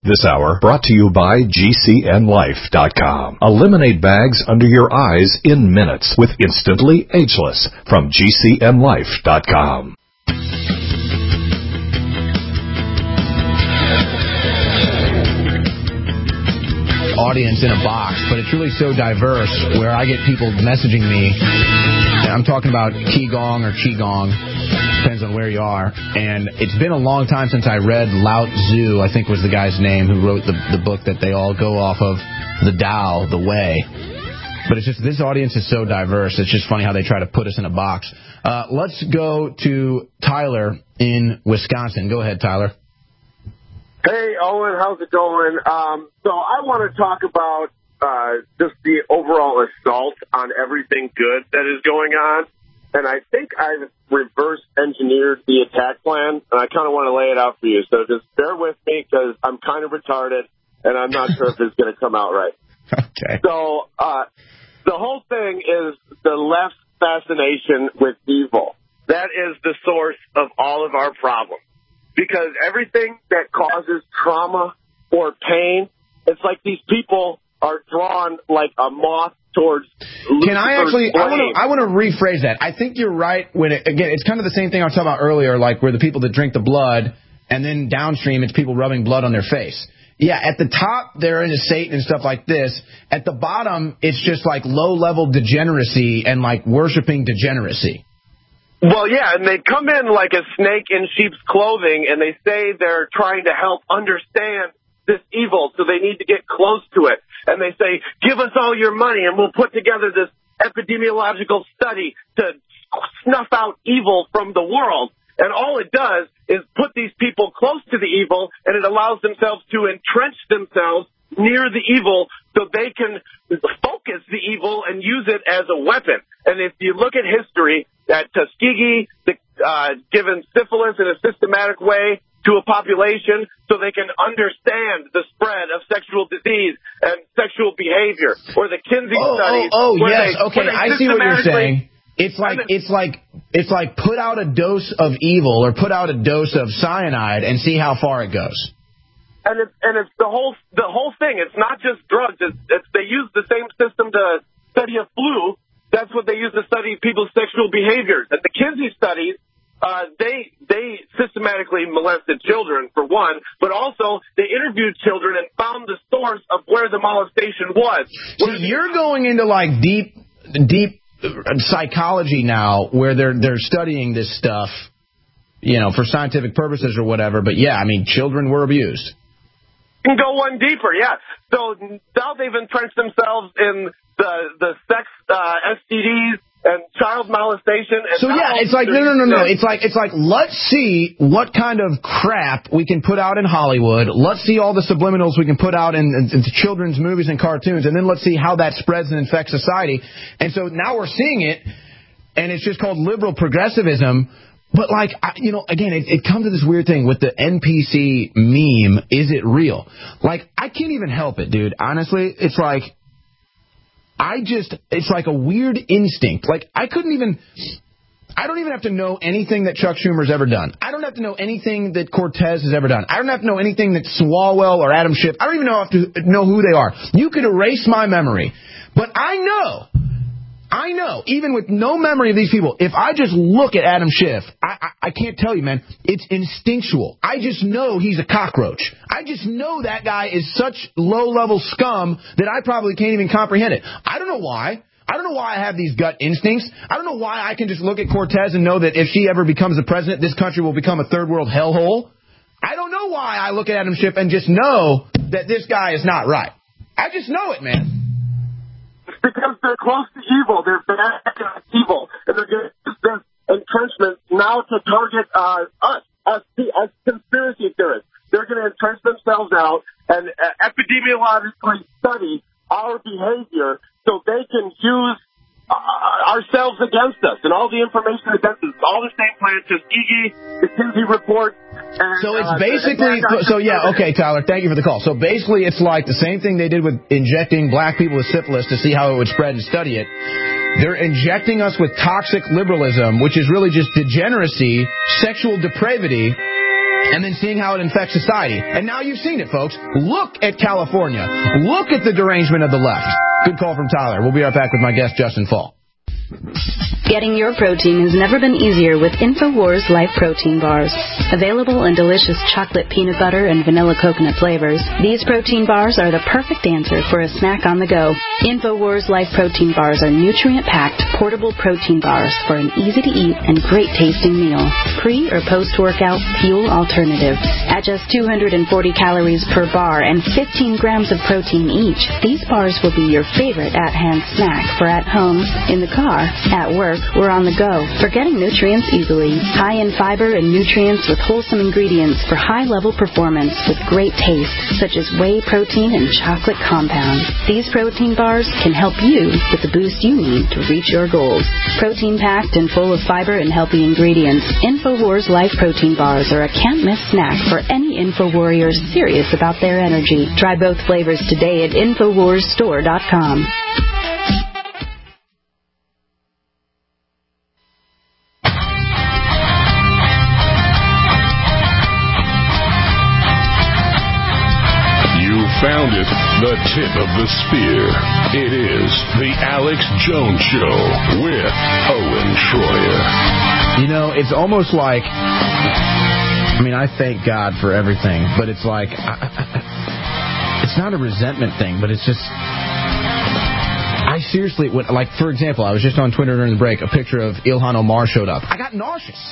This hour brought to you by GCNLife.com. Eliminate bags under your eyes in minutes with Instantly Ageless from GCNLife.com. Audience in a box, but it's really so diverse where I get people messaging me. I'm talking about Qigong or Qigong, depends on where you are, and it's been a long time since I read Lao Tzu, I think was the guy's name, who wrote the book that they all go off of, the Tao, the Way. But it's just, this audience is so diverse, it's just funny how they try to put us in a box. Let's go to Tyler in Wisconsin. Go ahead, Tyler. Hey, Owen, how's it going? So I want to talk about just the overall assault on everything good that is going on. And I think I've reverse engineered the attack plan, and I kind of want to lay it out for you. So just bear with me because I'm kind of retarded, and I'm not sure if it's going to come out right. Okay. So the whole thing is the left's fascination with evil. That is the source of all of our problems. Because everything that causes trauma or pain, it's like these people are drawn like a moth towards. Can I actually? I want to rephrase that. I think you're right. When it's kind of the same thing I was talking about earlier, like where the people that drink the blood, and then downstream it's people rubbing blood on their face. Yeah, at the top they're into Satan and stuff like this. At the bottom, it's just like low-level degeneracy and like worshiping degeneracy. Well, yeah, and they come in like a snake in sheep's clothing, and they say they're trying to help understand this evil, so they need to get close to it. And they say, give us all your money, and we'll put together this epidemiological study to snuff out evil from the world. And all it does is put these people close to the evil, and it allows themselves to entrench themselves near the evil so they can focus the evil and use it as a weapon. And if you look at history, that Tuskegee given syphilis in a systematic way to a population so they can understand the spread of sexual disease and sexual behavior, or the Kinsey studies. Oh, yes. Okay, I see what you're saying. It's like put out a dose of evil or put out a dose of cyanide and see how far it goes. And it's the whole thing. It's not just drugs. They use the same system to study a flu. That's what they use to study people's sexual behaviors. And the Kinsey studies, they systematically molested children, for one, but also they interviewed children and found the source of where the molestation was. So you're going into like deep psychology now, where they're studying this stuff, for scientific purposes or whatever. But yeah, I mean, children were abused. Can go one deeper, yeah. So now they've entrenched themselves in the sex STDs and child molestation. And so yeah, it's like no. It's like let's see what kind of crap we can put out in Hollywood. Let's see all the subliminals we can put out in children's movies and cartoons, and then let's see how that spreads and infects society. And so now we're seeing it, and it's just called liberal progressivism. But, again, it comes to this weird thing with the NPC meme, is it real? Like, I can't even help it, dude. Honestly, it's like, it's like a weird instinct. Like, I don't even have to know anything that Chuck Schumer's ever done. I don't have to know anything that Cortez has ever done. I don't have to know anything that Swalwell or Adam Schiff, I don't even have to know who they are. You could erase my memory. But I know, even with no memory of these people, if I just look at Adam Schiff, I can't tell you, man, it's instinctual. I just know he's a cockroach. I just know that guy is such low-level scum that I probably can't even comprehend it. I don't know why. I don't know why I have these gut instincts. I don't know why I can just look at Cortez and know that if she ever becomes the president, this country will become a third-world hellhole. I don't know why I look at Adam Schiff and just know that this guy is not right. I just know it, man. Because they're close to evil. They're bad at evil. And they're going to use this entrenchment now to target us conspiracy theorists. They're going to entrench themselves out and epidemiologically study our behavior so they can use ourselves against us. And all the information against us, all the same plan, Tuskegee, the Kinsey report. So it's basically, okay, Tyler, thank you for the call. So basically it's like the same thing they did with injecting black people with syphilis to see how it would spread and study it. They're injecting us with toxic liberalism, which is really just degeneracy, sexual depravity, and then seeing how it infects society. And now you've seen it, folks. Look at California. Look at the derangement of the left. Good call from Tyler. We'll be right back with my guest, Justin Fall. Getting your protein has never been easier with InfoWars Life Protein Bars. Available in delicious chocolate peanut butter and vanilla coconut flavors, these protein bars are the perfect answer for a snack on the go. InfoWars Life Protein Bars are nutrient-packed, portable protein bars for an easy-to-eat and great-tasting meal. Pre- or post-workout fuel alternative. At just 240 calories per bar and 15 grams of protein each, these bars will be your favorite at-hand snack for at home, in the car, at work, or on the go. For getting nutrients easily, high in fiber and nutrients with wholesome ingredients for high-level performance with great taste, such as whey protein and chocolate compound. These protein bars can help you with the boost you need to reach your goals. Protein-packed and full of fiber and healthy ingredients, InfoWars Life Protein Bars are a can't-miss snack for any InfoWarriors serious about their energy. Try both flavors today at InfoWarsStore.com. Found it, the tip of the spear. It is the Alex Jones Show with Owen Schroyer. You know, it's almost like, I thank God for everything, but it's like, it's not a resentment thing, but it's just, I seriously, like, for example, I was just on Twitter during the break, a picture of Ilhan Omar showed up. I got nauseous,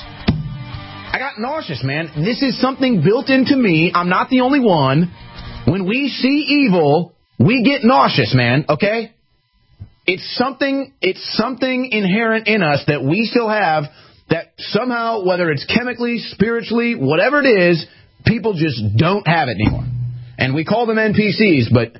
man. This is something built into me. I'm not the only one. When we see evil, we get nauseous, man, okay? It's something inherent in us that we still have that somehow, whether it's chemically, spiritually, whatever it is, people just don't have it anymore. And we call them NPCs, but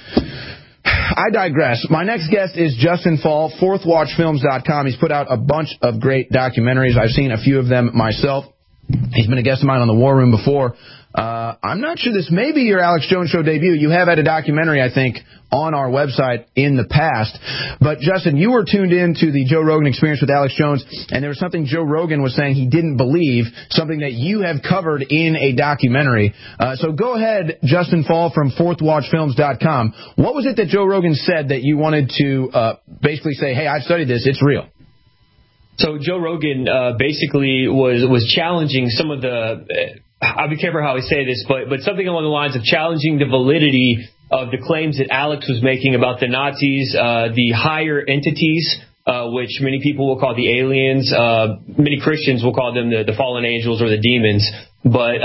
I digress. My next guest is Justin Fall, fourthwatchfilms.com. He's put out a bunch of great documentaries. I've seen a few of them myself. He's been a guest of mine on the War Room before. I'm not sure this may be your Alex Jones Show debut. You have had a documentary, I think, on our website in the past. But, Justin, you were tuned in to the Joe Rogan Experience with Alex Jones, and there was something Joe Rogan was saying he didn't believe, something that you have covered in a documentary. So go ahead, Justin Fall from fourthwatchfilms.com. What was it that Joe Rogan said that you wanted to basically say, hey, I've studied this, it's real? So Joe Rogan basically was challenging some of the I'll be careful how I say this, but something along the lines of challenging the validity of the claims that Alex was making about the Nazis, the higher entities, which many people will call the aliens. Many Christians will call them the fallen angels or the demons. But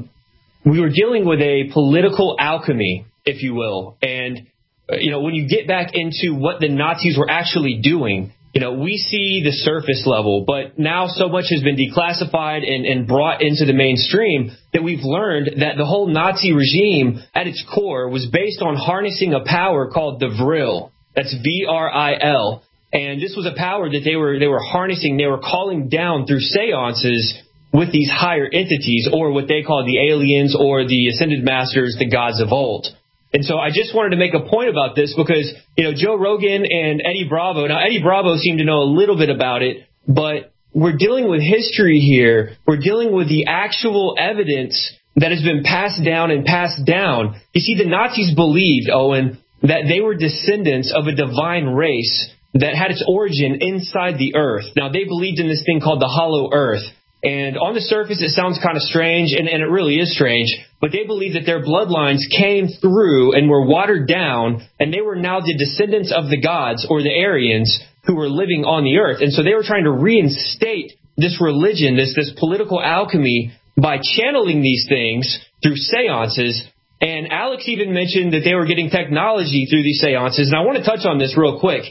we were dealing with a political alchemy, if you will. And, when you get back into what the Nazis were actually doing, we see the surface level, but now so much has been declassified and brought into the mainstream that we've learned that the whole Nazi regime at its core was based on harnessing a power called the Vril. That's V-R-I-L. And this was a power that they were harnessing. They were calling down through seances with these higher entities, or what they call the aliens or the ascended masters, the gods of old. And so I just wanted to make a point about this because, Joe Rogan and Eddie Bravo, now Eddie Bravo seemed to know a little bit about it, but we're dealing with history here. We're dealing with the actual evidence that has been passed down and passed down. You see, the Nazis believed, Owen, that they were descendants of a divine race that had its origin inside the earth. Now, they believed in this thing called the hollow earth. And on the surface, it sounds kind of strange, and it really is strange, but they believe that their bloodlines came through and were watered down, and they were now the descendants of the gods, or the Aryans, who were living on the earth. And so they were trying to reinstate this religion, this political alchemy, by channeling these things through seances. And Alex even mentioned that they were getting technology through these seances, and I want to touch on this real quick.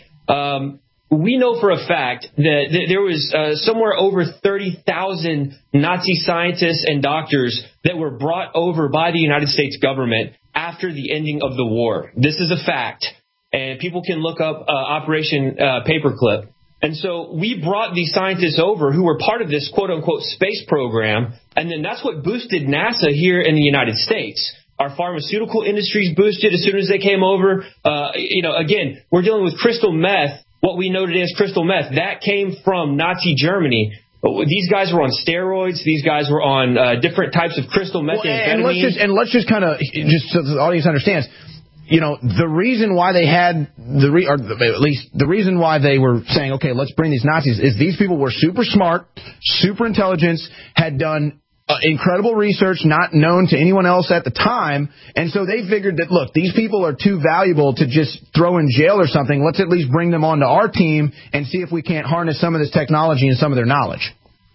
We know for a fact that there was somewhere over 30,000 Nazi scientists and doctors that were brought over by the United States government after the ending of the war. This is a fact, and people can look up Operation Paperclip. And so we brought these scientists over who were part of this quote-unquote space program, and then that's what boosted NASA here in the United States. Our pharmaceutical industries boosted as soon as they came over. Again, we're dealing with crystal meth. What we know today as crystal meth, that came from Nazi Germany. These guys were on steroids. These guys were on different types of crystal methamphetamine. And let's just kind of, just so the audience understands, the reason why they had or at least the reason why they were saying, okay, let's bring these Nazis, is these people were super smart, super intelligent, had done incredible research not known to anyone else at the time, and so they figured that, look, these people are too valuable to just throw in jail or something. Let's at least bring them onto our team and see if we can't harness some of this technology and some of their knowledge.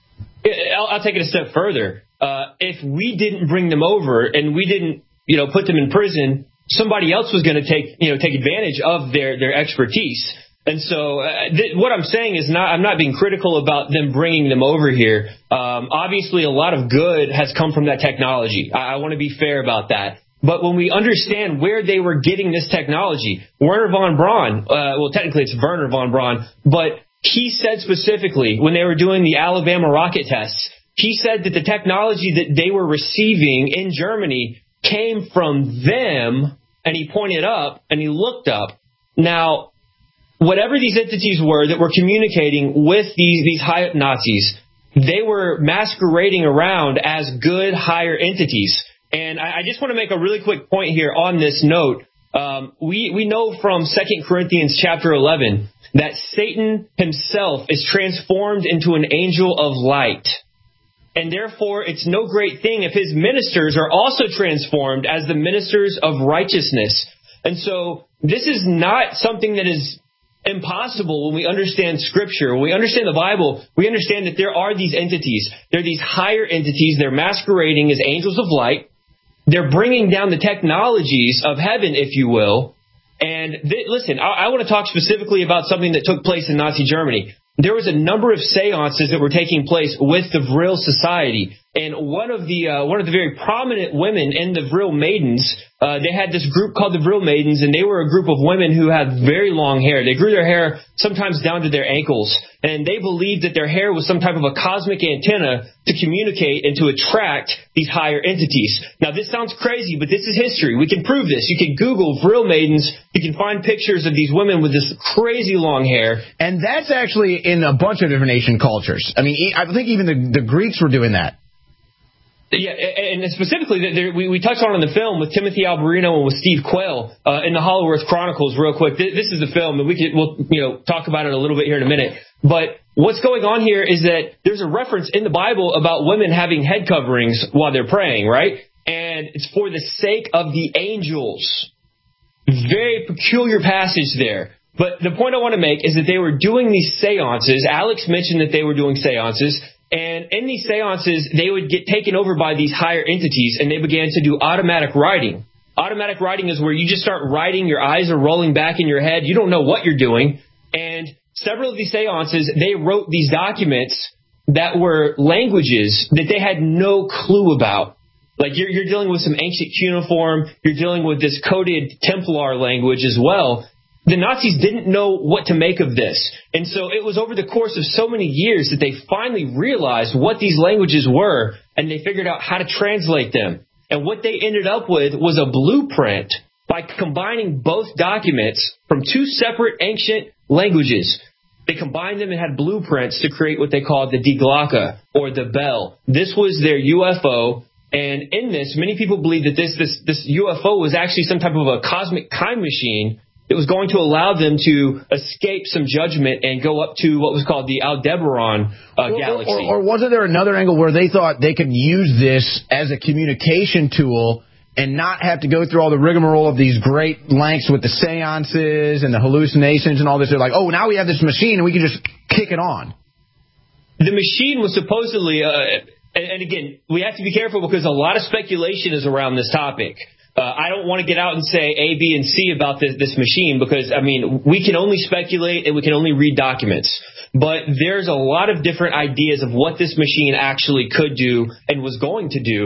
I'll take it a step further. If we didn't bring them over and we didn't, put them in prison, somebody else was going to take advantage of their expertise. And so what I'm saying is I'm not being critical about them bringing them over here. Obviously, a lot of good has come from that technology. I want to be fair about that. But when we understand where they were getting this technology, Wernher von Braun, well, technically it's Wernher von Braun, but he said specifically when they were doing the Alabama rocket tests, he said that the technology that they were receiving in Germany came from them, and he pointed up and he looked up. Now, whatever these entities were that were communicating with these high Nazis, they were masquerading around as good higher entities. And I just want to make a really quick point here on this note. We know from 2 Corinthians chapter 11 that Satan himself is transformed into an angel of light. And therefore, it's no great thing if his ministers are also transformed as the ministers of righteousness. And so this is not something that is impossible when we understand Scripture. When we understand the Bible, we understand that there are these entities. There are these higher entities. They're masquerading as angels of light. They're bringing down the technologies of heaven, if you will. And listen, I want to talk specifically about something that took place in Nazi Germany. There was a number of seances that were taking place with the Vril Society. And one of the very prominent women in the Vril Maidens, they had this group called the Vril Maidens, and they were a group of women who had very long hair. They grew their hair sometimes down to their ankles, and they believed that their hair was some type of a cosmic antenna to communicate and to attract these higher entities. Now, this sounds crazy, but this is history. We can prove this. You can Google Vril Maidens. You can find pictures of these women with this crazy long hair. And that's actually in a bunch of different Asian cultures. I mean, I think even the Greeks were doing that. Yeah, and specifically, we touched on it in the film with Timothy Alberino and with Steve Quayle in the Hollow Earth Chronicles. Real quick, this is the film, and we'll talk about it a little bit here in a minute. But what's going on here is that there's a reference in the Bible about women having head coverings while they're praying, right? And it's for the sake of the angels. Very peculiar passage there. But the point I want to make is that they were doing these seances. Alex mentioned that they were doing seances. And in these seances, they would get taken over by these higher entities, and they began to do automatic writing. Automatic writing is where you just start writing, your eyes are rolling back in your head, you don't know what you're doing. And several of these seances, they wrote these documents that were languages that they had no clue about. Like you're dealing with some ancient cuneiform, you're dealing with this coded Templar language as well. The Nazis didn't know what to make of this. And so it was over the course of so many years that they finally realized what these languages were, and they figured out how to translate them. And what they ended up with was a blueprint by combining both documents from two separate ancient languages. They combined them and had blueprints to create what they called the Die Glocke, or the bell. This was their UFO. And in this, many people believe that this UFO was actually some type of a cosmic time machine. It was going to allow them to escape some judgment and go up to what was called the Aldebaran galaxy. Or wasn't there another angle where they thought they could use this as a communication tool and not have to go through all the rigmarole of these great lengths with the seances and the hallucinations and all this? They're like, oh, now we have this machine and we can just kick it on. The machine was supposedly, and again, we have to be careful because a lot of speculation is around this topic. I don't want to get out and say A, B, and C about this machine because, I mean, we can only speculate and we can only read documents. But there's a lot of different ideas of what this machine actually could do and was going to do.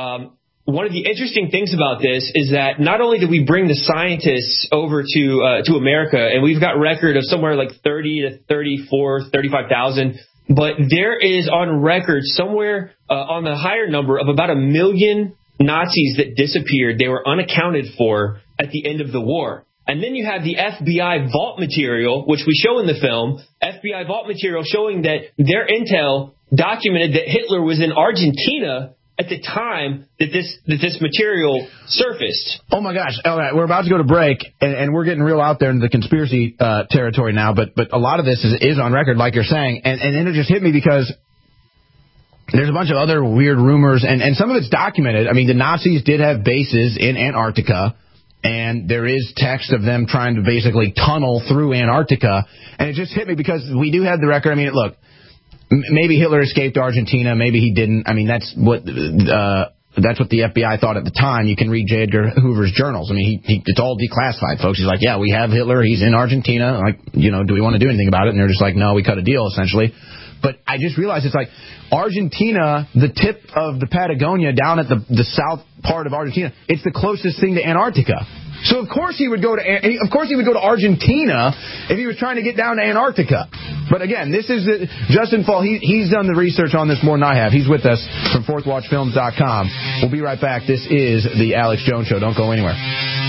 One of the interesting things about this is that not only did we bring the scientists over to America, and we've got record of somewhere like 30 to 34, 35,000, but there is on record somewhere on the higher number of about 1 million Nazis that disappeared. They were unaccounted for at the end of the war. And then you have the FBI vault material, which we show in the film, FBI vault material showing that their intel documented that Hitler was in Argentina at the time that this material surfaced. Oh my gosh! All right, we're about to go to break, and we're getting real out there into the conspiracy territory now. But a lot of this is on record, like you're saying, and then it just hit me because there's a bunch of other weird rumors, and some of it's documented. I mean, the Nazis did have bases in Antarctica, and there is text of them trying to basically tunnel through Antarctica, and it just hit me because we do have the record. I mean, look. Maybe Hitler escaped Argentina. Maybe he didn't. I mean, that's what the FBI thought at the time. You can read J. Edgar Hoover's journals. I mean, it's all declassified, folks. He's like, yeah, we have Hitler. He's in Argentina. Like, do we want to do anything about it? And they're just like, no, we cut a deal, essentially. But I just realized it's like Argentina, the tip of the Patagonia down at the south part of Argentina, it's the closest thing to Antarctica. So of course he would go to Argentina if he was trying to get down to Antarctica. But again, this is Justin Fall. He's done the research on this more than I have. He's with us from FourthWatchFilms.com. We'll be right back. This is the Alex Jones Show. Don't go anywhere.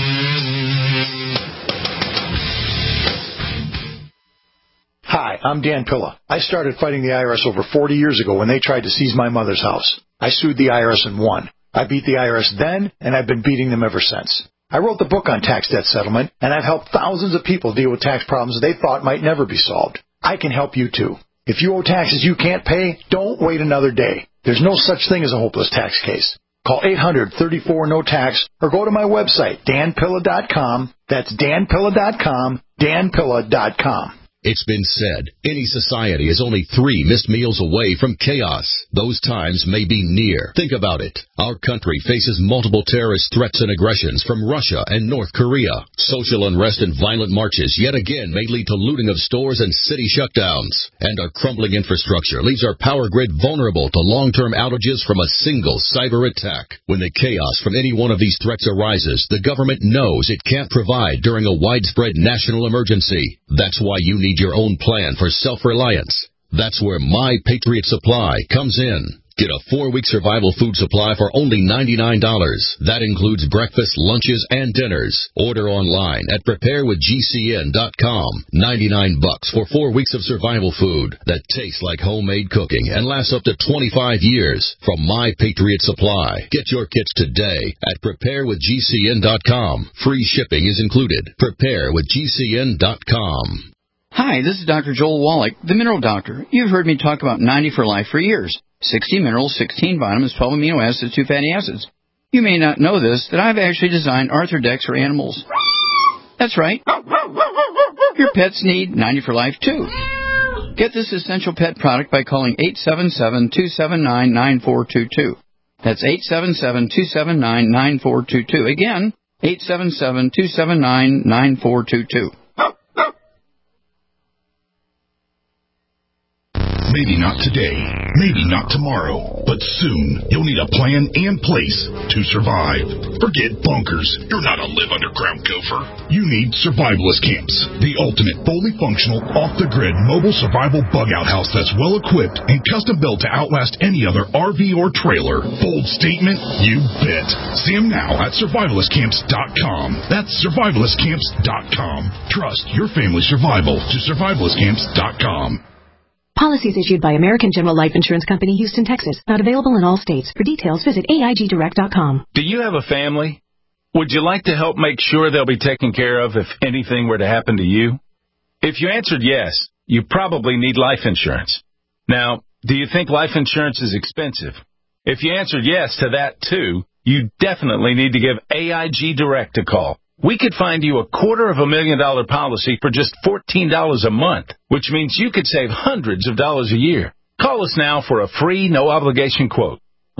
Hi, I'm Dan Pilla. I started fighting the IRS over 40 years ago when they tried to seize my mother's house. I sued the IRS and won. I beat the IRS then, and I've been beating them ever since. I wrote the book on tax debt settlement, and I've helped thousands of people deal with tax problems they thought might never be solved. I can help you, too. If you owe taxes you can't pay, don't wait another day. There's no such thing as a hopeless tax case. Call 800-34-NO-TAX or go to my website, danpilla.com. That's danpilla.com, danpilla.com. It's been said, any society is only 3 missed meals away from chaos. Those times may be near. Think about it. Our country faces multiple terrorist threats and aggressions from Russia and North Korea. Social unrest and violent marches yet again may lead to looting of stores and city shutdowns. And our crumbling infrastructure leaves our power grid vulnerable to long-term outages from a single cyber attack. When the chaos from any one of these threats arises, the government knows it can't provide during a widespread national emergency. That's why you need your own plan for self-reliance. That's where My Patriot Supply comes in. Get a 4-week survival food supply for only $99. That includes breakfast, lunches, and dinners. Order online at preparewithgcn.com. $99 for 4 weeks of survival food that tastes like homemade cooking and lasts up to 25 years from My Patriot Supply. Get your kits today at preparewithgcn.com. Free shipping is included. Preparewithgcn.com. Hi, this is Dr. Joel Wallach, the Mineral Doctor. You've heard me talk about 90 for Life for years. 60 minerals, 16 vitamins, 12 amino acids, 2 fatty acids. You may not know this, that I've actually designed Arthrodex for animals. That's right. Your pets need 90 for Life, too. Get this essential pet product by calling 877-279-9422. That's 877-279-9422. Again, 877-279-9422. Maybe not today, maybe not tomorrow, but soon you'll need a plan and place to survive. Forget bunkers. You're not a live underground gopher. You need survivalist camps, the ultimate fully functional, off-the-grid mobile survival bug-out house that's well-equipped and custom-built to outlast any other RV or trailer. Bold statement? You bet. See them now at survivalistcamps.com. That's survivalistcamps.com. Trust your family's survival to survivalistcamps.com. Policies issued by American General Life Insurance Company, Houston, Texas. Not available in all states. For details, visit AIGdirect.com. Do you have a family? Would you like to help make sure they'll be taken care of if anything were to happen to you? If you answered yes, you probably need life insurance. Now, do you think life insurance is expensive? If you answered yes to that, too, you definitely need to give AIG Direct a call. We could find you a $250,000 policy for just $14 a month, which means you could save hundreds of dollars a year. Call us now for a free, no-obligation quote.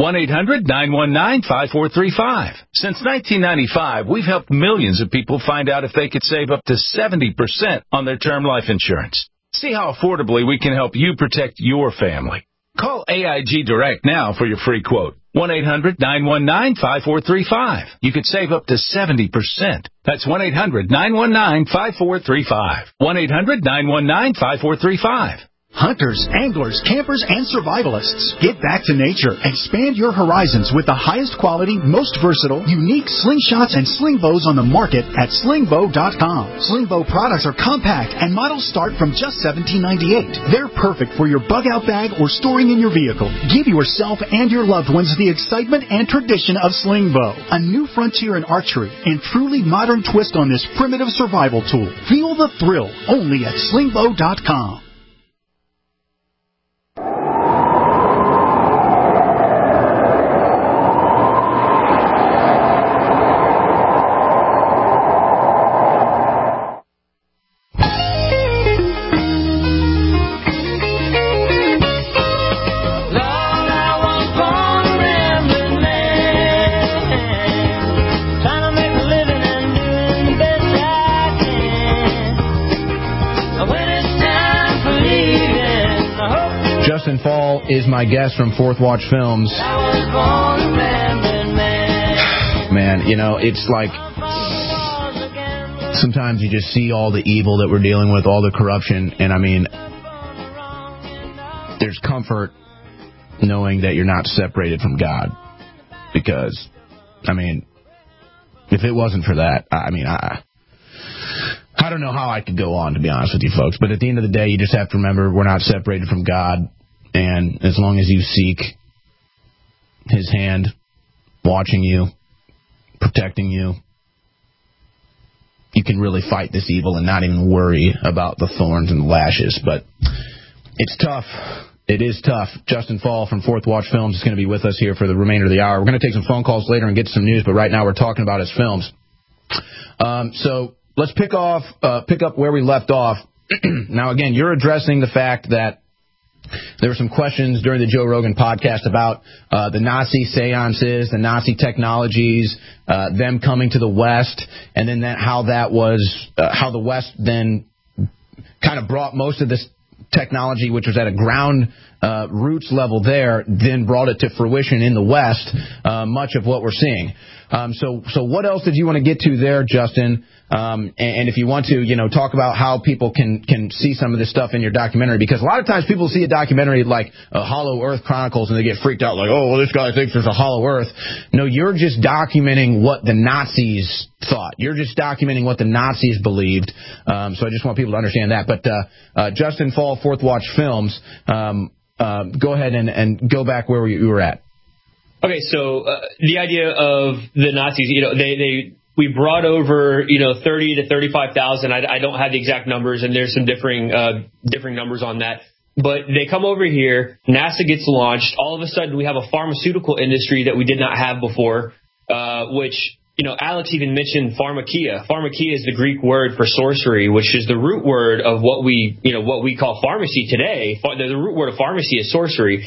1-800-919-5435. Since 1995, we've helped millions of people find out if they could save up to 70% on their term life insurance. See how affordably we can help you protect your family. Call AIG Direct now for your free quote. 1-800-919-5435. You could save up to 70%. That's 1-800-919-5435. 1-800-919-5435. Hunters, anglers, campers, and survivalists. Get back to nature. Expand your horizons with the highest quality, most versatile, unique slingshots and sling bows on the market at slingbow.com. Slingbow products are compact and models start from just $17.98. They're perfect for your bug-out bag or storing in your vehicle. Give yourself and your loved ones the excitement and tradition of Slingbow, a new frontier in archery and truly modern twist on this primitive survival tool. Feel the thrill only at slingbow.com. Justin Fall is my guest from Fourth Watch Films. Man, you know, it's like sometimes you just see all the evil that we're dealing with, all the corruption, and I mean, there's comfort knowing that you're not separated from God. Because, I mean, if it wasn't for that, I don't know how I could go on, to be honest with you folks. But at the end of the day, you just have to remember we're not separated from God. And as long as you seek His hand, watching you, protecting you, you can really fight this evil and not even worry about the thorns and the lashes. But it's tough. It is tough. Justin Fall from Fourth Watch Films is going to be with us here for the remainder of the hour. We're going to take some phone calls later and get some news, but right now we're talking about his films. So let's pick up where we left off. Now, again, you're addressing the fact that there were some questions during the Joe Rogan podcast about the Nazi seances, the Nazi technologies, them coming to the West, and then how the West then kind of brought most of this technology, which was at a ground roots level there, then brought it to fruition in the West, much of what we're seeing. So what else did you want to get to there, Justin? And if you want to, talk about how people can see some of this stuff in your documentary, because a lot of times people see a documentary like Hollow Earth Chronicles and they get freaked out like, oh, well, this guy thinks there's a hollow earth. No, you're just documenting what the Nazis thought. You're just documenting what the Nazis believed. So I just want people to understand that. But Justin Fall, Fourth Watch Films, go ahead and go back where you were at. Okay, so the idea of the Nazis, we brought over, 30 to 35,000. I don't have the exact numbers, and there's some differing numbers on that. But they come over here, NASA gets launched. All of a sudden, we have a pharmaceutical industry that we did not have before, which, Alex even mentioned pharmakia. Pharmakia is the Greek word for sorcery, which is the root word of what we call pharmacy today. The root word of pharmacy is sorcery.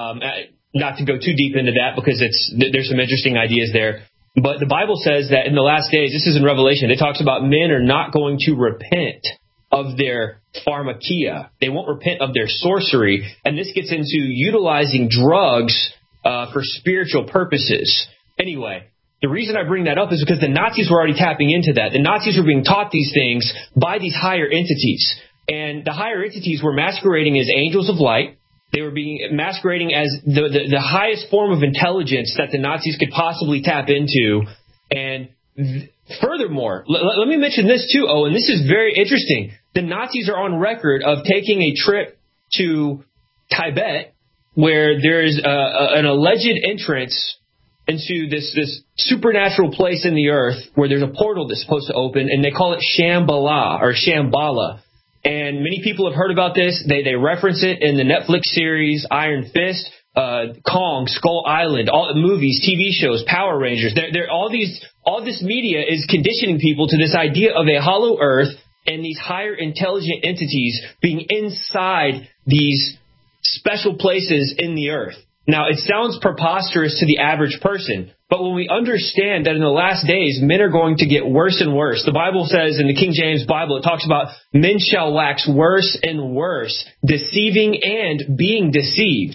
Not to go too deep into that because there's some interesting ideas there. But the Bible says that in the last days, this is in Revelation, it talks about men are not going to repent of their pharmakia. They won't repent of their sorcery. And this gets into utilizing drugs for spiritual purposes. Anyway, the reason I bring that up is because the Nazis were already tapping into that. The Nazis were being taught these things by these higher entities. And the higher entities were masquerading as angels of light. They were being masquerading as the highest form of intelligence that the Nazis could possibly tap into. And furthermore, let me mention this too, Owen. This is very interesting. The Nazis are on record of taking a trip to Tibet where there's an alleged entrance into this supernatural place in the earth where there's a portal that's supposed to open, and they call it Shambhala or Shambhala. And many people have heard about this. They reference it in the Netflix series Iron Fist, Kong, Skull Island, all the movies, TV shows, Power Rangers. All this media is conditioning people to this idea of a hollow earth and these higher intelligent entities being inside these special places in the earth. Now, it sounds preposterous to the average person, but when we understand that in the last days, men are going to get worse and worse. The Bible says in the King James Bible, it talks about men shall wax worse and worse, deceiving and being deceived.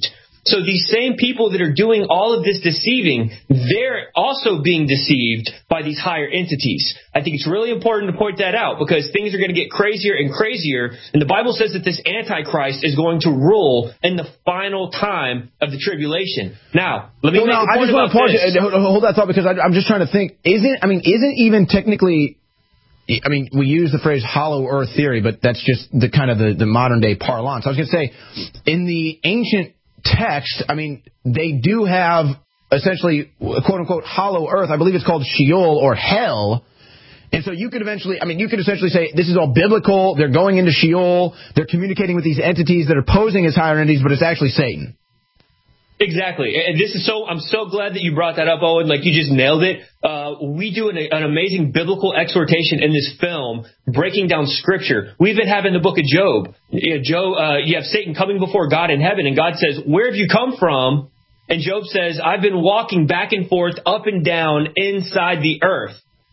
So these same people that are doing all of this deceiving, they're also being deceived by these higher entities. I think it's really important to point that out because things are going to get crazier and crazier. And the Bible says that this Antichrist is going to rule in the final time of the tribulation. Now, let me make a point about this. Hold that thought because I'm just trying to think. Isn't even technically... I mean, we use the phrase hollow earth theory, but that's just the kind of the modern day parlance. I was going to say, in the ancient text, I mean, they do have essentially, quote unquote, hollow earth. I believe it's called Sheol or hell. And so you could essentially say this is all biblical. They're going into Sheol. They're communicating with these entities that are posing as higher entities, but it's actually Satan. Exactly. And I'm so glad that you brought that up, Owen. Like, you just nailed it. We do an amazing biblical exhortation in this film, breaking down Scripture. We even have in the book of Job. You have Satan coming before God in heaven, and God says, "Where have you come from?" And Job says, "I've been walking back and forth, up and down, inside the earth."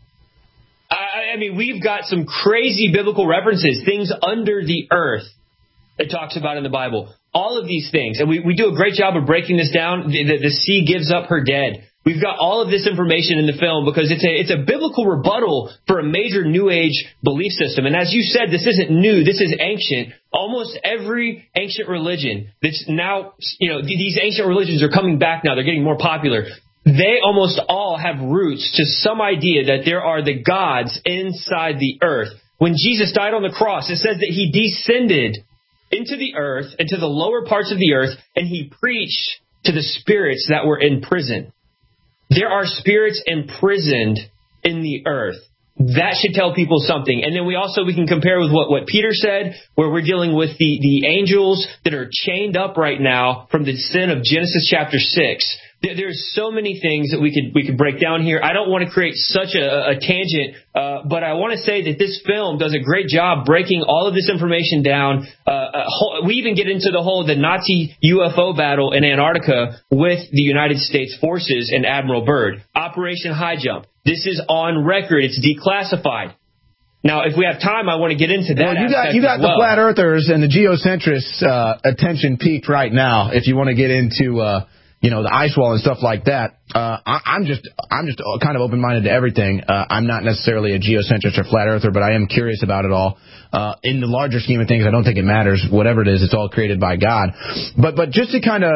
I mean, we've got some crazy biblical references, things under the earth it talks about in the Bible. All of these things. And we do a great job of breaking this down. The sea gives up her dead. We've got all of this information in the film because it's a biblical rebuttal for a major New Age belief system. And as you said, this isn't new. This is ancient. Almost every ancient religion that's now, these ancient religions are coming back now. They're getting more popular. They almost all have roots to some idea that there are the gods inside the earth. When Jesus died on the cross, it says that he descended into the earth, into the lower parts of the earth, and he preached to the spirits that were in prison. There are spirits imprisoned in the earth. That should tell people something. And then we can compare with what Peter said, where we're dealing with the angels that are chained up right now from the sin of Genesis chapter 6. There's so many things that we could break down here. I don't want to create such a tangent, but I want to say that this film does a great job breaking all of this information down. We even get into the Nazi UFO battle in Antarctica with the United States forces and Admiral Byrd. Operation High Jump. This is on record. It's declassified. Now, if we have time, I want to get into that. Well, you got the flat earthers and the geocentrists attention peaked right now. If you want to get into the ice wall and stuff like that. I'm just kind of open-minded to everything. I'm not necessarily a geocentrist or flat earther, but I am curious about it all. In the larger scheme of things, I don't think it matters. Whatever it is, it's all created by God. But just to kind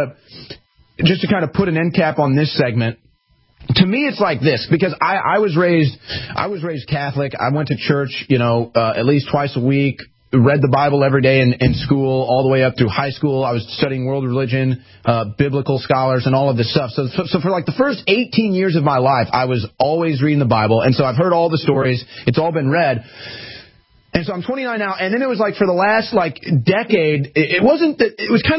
of put an end cap on this segment, to me, it's like this, because I was raised Catholic. I went to church, at least twice a week. Read the Bible every day in school, all the way up through high school. I was studying world religion, biblical scholars, and all of this stuff. So for like the first 18 years of my life, I was always reading the Bible, and so I've heard all the stories. It's all been read. And so I'm 29 now, and then it was like for the last decade, it wasn't that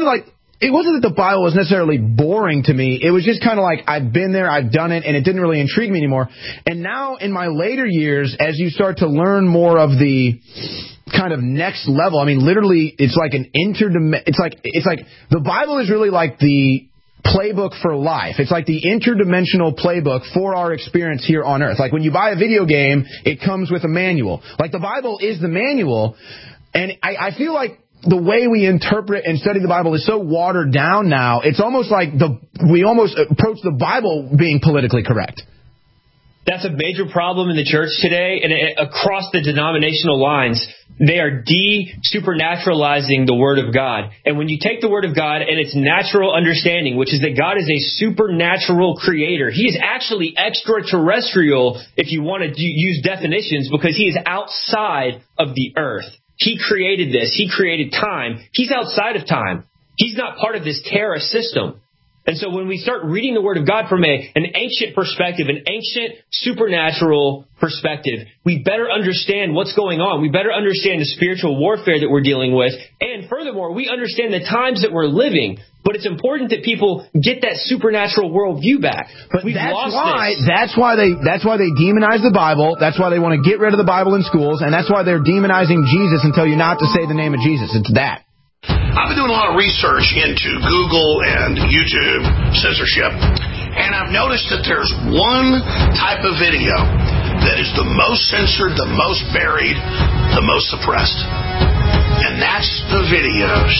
the Bible was necessarily boring to me. It was just kind of like I've been there, I've done it, and it didn't really intrigue me anymore. And now in my later years, as you start to learn more of the kind of next level, I mean, literally, it's like it's like the Bible is really like the playbook for life. It's like the interdimensional playbook for our experience here on Earth. Like when you buy a video game, it comes with a manual. Like the Bible is the manual, and I feel like the way we interpret and study the Bible is so watered down now, it's almost like we almost approach the Bible being politically correct. That's a major problem in the church today, and across the denominational lines, they are de-supernaturalizing the Word of God. And when you take the Word of God and its natural understanding, which is that God is a supernatural creator, He is actually extraterrestrial if you want to use definitions, because He is outside of the earth. He created this. He created time. He's outside of time. He's not part of this Terra system. And so when we start reading the Word of God from an ancient perspective, an ancient supernatural perspective, we better understand what's going on. We better understand the spiritual warfare that we're dealing with. And furthermore, we understand the times that we're living. But it's important that people get that supernatural worldview back. But that's why they demonize the Bible. That's why they want to get rid of the Bible in schools. And that's why they're demonizing Jesus and tell you not to say the name of Jesus. It's that. I've been doing a lot of research into Google and YouTube censorship, and I've noticed that there's one type of video that is the most censored, the most buried, the most suppressed. And that's the videos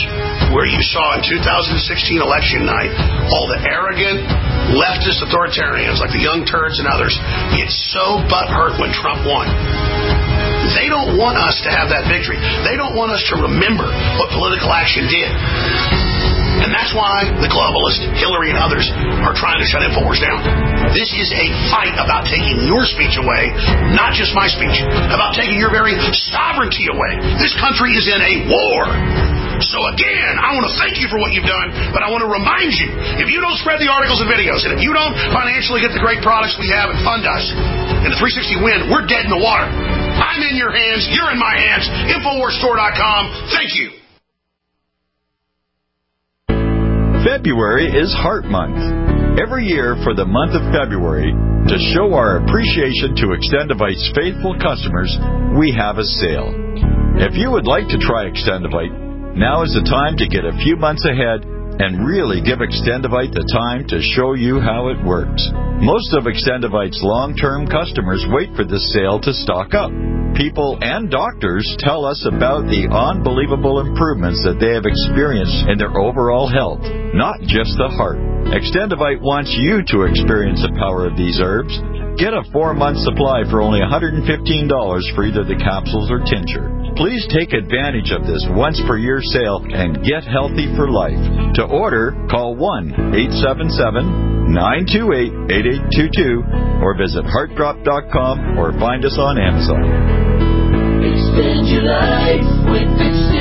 where you saw in 2016 election night all the arrogant leftist authoritarians like the Young Turks and others get so butthurt when Trump won. They don't want us to have that victory. They don't want us to remember what political action did. And that's why the globalists, Hillary and others, are trying to shut InfoWars down. This is a fight about taking your speech away, not just my speech, about taking your very sovereignty away. This country is in a war. So again, I want to thank you for what you've done, but I want to remind you, if you don't spread the articles and videos, and if you don't financially get the great products we have and fund us, in the 360 win, we're dead in the water. I'm in your hands, you're in my hands, InfoWarsStore.com. Thank you. February is Heart Month. Every year for the month of February, to show our appreciation to Extendivite's faithful customers, we have a sale. If you would like to try Extendivite, now is the time to get a few months ahead and really give Extendivite the time to show you how it works. Most of Extendivite's long-term customers wait for this sale to stock up. People and doctors tell us about the unbelievable improvements that they have experienced in their overall health, not just the heart. Extendivite wants you to experience the power of these herbs. Get a 4-month supply for only $115 for either the capsules or tincture. Please take advantage of this once-per-year sale and get healthy for life. To order, call 1-877-928-8822 or visit heartdrop.com or find us on Amazon. Extend your life with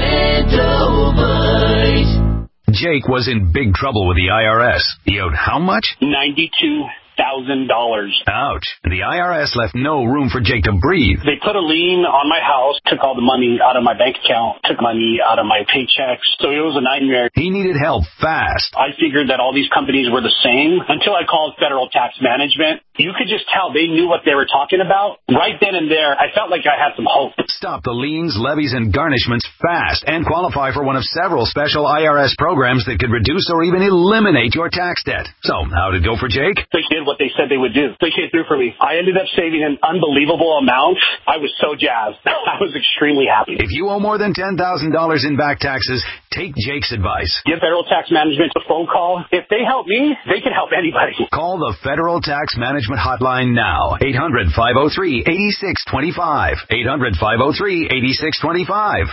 Extendivite. Jake was in big trouble with the IRS. He owed how much? $92,000. Ouch. The IRS left no room for Jake to breathe. They put a lien on my house, took all the money out of my bank account, took money out of my paychecks. So it was a nightmare. He needed help fast. I figured that all these companies were the same until I called Federal Tax Management. You could just tell they knew what they were talking about. Right then and there, I felt like I had some hope. Stop the liens, levies, and garnishments fast and qualify for one of several special IRS programs that could reduce or even eliminate your tax debt. So, how'd it go for Jake? They did what they said they would do. They came through for me. I ended up saving an unbelievable amount. I was so jazzed. I was extremely happy. If you owe more than $10,000 in back taxes, take Jake's advice. Give Federal Tax Management a phone call. If they help me, they can help anybody. Call the Federal Tax Management Hotline now. 800-503-8625. 800-503-8625.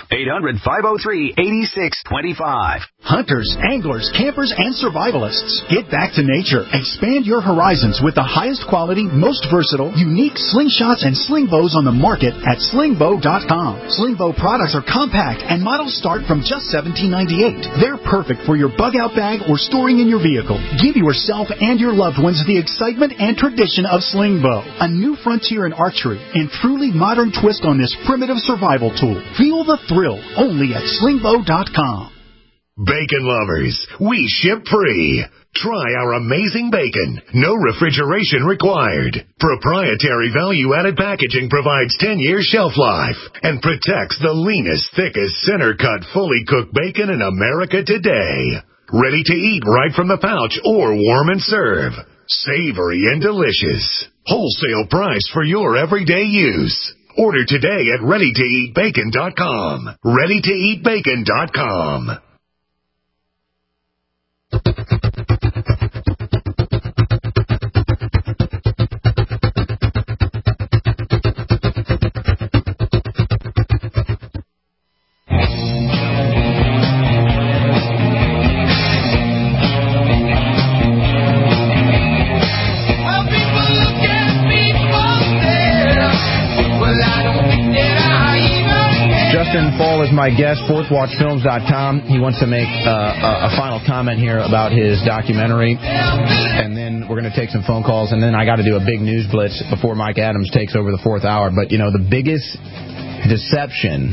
800-503-8625. Hunters, anglers, campers, and survivalists. Get back to nature. Expand your horizons with the highest quality, most versatile, unique slingshots and sling bows on the market at slingbow.com. Slingbow products are compact and models start from just $17.98. They're perfect for your bug-out bag or storing in your vehicle. Give yourself and your loved ones the excitement and tradition of Slingbow, a new frontier in archery and truly modern twist on this primitive survival tool. Feel the thrill only at slingbow.com. Bacon lovers, we ship free. Try our amazing bacon. No refrigeration required. Proprietary value-added packaging provides 10 years shelf life and protects the leanest, thickest, center-cut, fully cooked bacon in America today. Ready to eat right from the pouch or warm and serve. Savory and delicious. Wholesale price for your everyday use. Order today at ReadyToEatBacon.com. ReadyToEatBacon.com. Justin Fall is my guest, FourthWatchFilms.com. He wants to make a final comment here about his documentary, and then we're going to take some phone calls, and then I got to do a big news blitz before Mike Adams takes over the fourth hour. But, you know, the biggest deception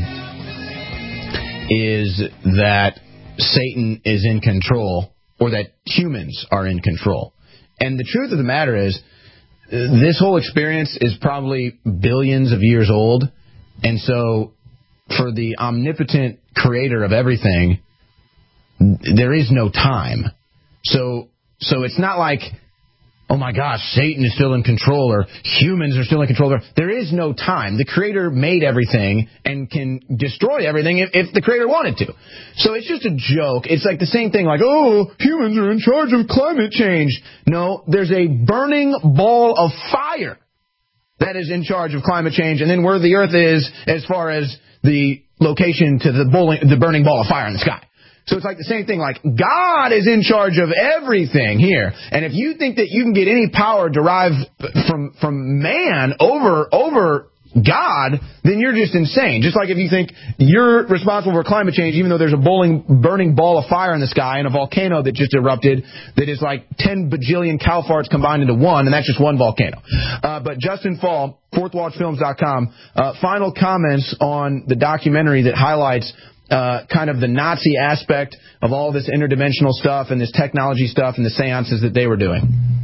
is that Satan is in control, or that humans are in control. And the truth of the matter is, this whole experience is probably billions of years old, and so for the omnipotent creator of everything, there is no time. So it's not like oh my gosh, Satan is still in control, or humans are still in control. There is no time. The Creator made everything and can destroy everything if the Creator wanted to. So it's just a joke. It's like the same thing, like, oh, humans are in charge of climate change. No, there's a burning ball of fire that is in charge of climate change, and then where the Earth is as far as the location to the burning ball of fire in the sky. So it's like the same thing, like God is in charge of everything here. And if you think that you can get any power derived from man over God, then you're just insane. Just like if you think you're responsible for climate change, even though there's a burning ball of fire in the sky and a volcano that just erupted that is like 10 bajillion cow farts combined into one, and that's just one volcano. But Justin Fall, fourthwatchfilms.com, final comments on the documentary that highlights kind of the Nazi aspect of all this interdimensional stuff and this technology stuff and the seances that they were doing.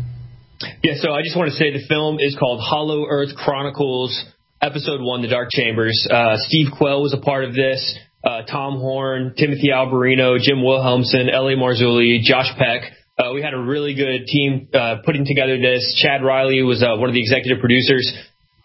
Yeah, so I just want to say the film is called Hollow Earth Chronicles, Episode 1, The Dark Chambers. Steve Quell was a part of this. Tom Horn, Timothy Alberino, Jim Wilhelmsen, L.A. Marzulli, Josh Peck. We had a really good team putting together this. Chad Riley was one of the executive producers.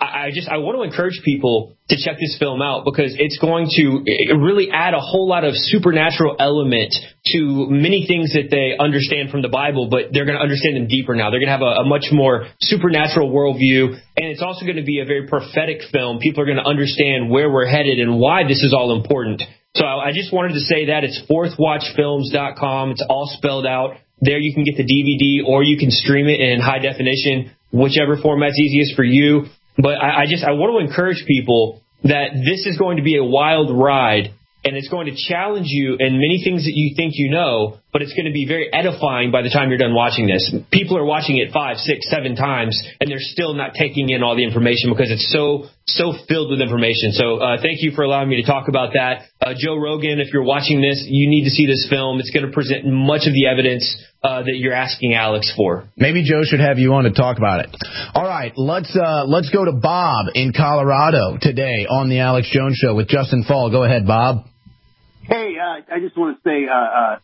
I want to encourage people to check this film out because it's going to really add a whole lot of supernatural element to many things that they understand from the Bible, but they're going to understand them deeper now. They're going to have a much more supernatural worldview, and it's also going to be a very prophetic film. People are going to understand where we're headed and why this is all important. So I just wanted to say that. It's fourthwatchfilms.com. It's all spelled out. There you can get the DVD or you can stream it in high definition, whichever format's easiest for you. But I want to encourage people that this is going to be a wild ride, and it's going to challenge you in many things that you think you know, but it's going to be very edifying by the time you're done watching this. People are watching it 5, 6, 7 times, and they're still not taking in all the information because it's so filled with information. So thank you for allowing me to talk about that. Joe Rogan, if you're watching this, you need to see this film. It's going to present much of the evidence that you're asking Alex for. Maybe Joe should have you on to talk about it. All right, let's go to Bob in Colorado today on the Alex Jones Show with Justin Fall. Go ahead, Bob. Hey, I just want to say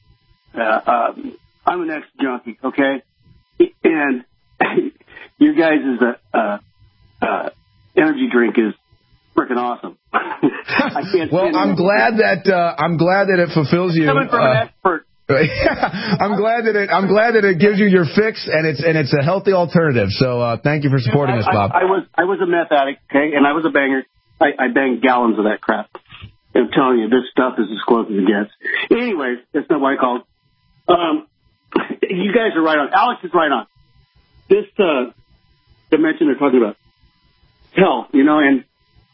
I'm an ex-junkie, okay? And your guys' energy drink is freaking awesome. I can't. Well, I'm glad that it fulfills you. Coming from an expert. I'm glad that it gives you your fix, and it's a healthy alternative. So thank you for supporting us, Bob. I was a meth addict, okay, and I was a banger. I banged gallons of that crap. I'm telling you, this stuff is as close as it gets. Anyways, that's not why I called. You guys are right on. Alex is right on. This dimension they're talking about, hell, you know, and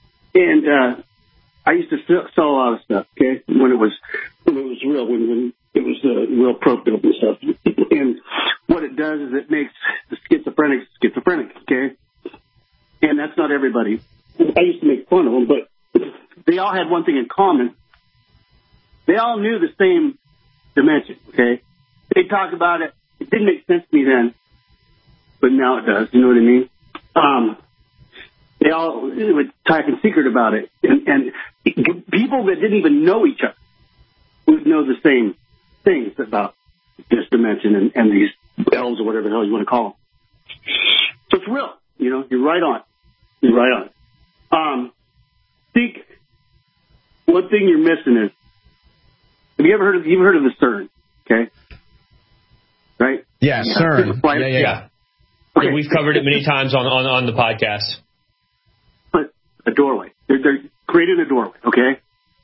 I used to sell a lot of stuff, okay, when it was real, when it was real pro dope and stuff. And what it does is it makes the schizophrenic, okay? And that's not everybody. I used to make fun of them, but they all had one thing in common. They all knew the same dimension, okay? They talked about it. It didn't make sense to me then, but now it does. You know what I mean? They all would talk in secret about it. And people that didn't even know each other would know the same things about this dimension and these elves or whatever the hell you want to call them. So it's real. You know, you're right on. You're right on. Think one thing you're missing is, have you ever heard of the CERN? Okay. Right? Yeah, CERN. Yeah. Okay. We've covered it many times on the podcast. But a doorway. They're creating a doorway, okay?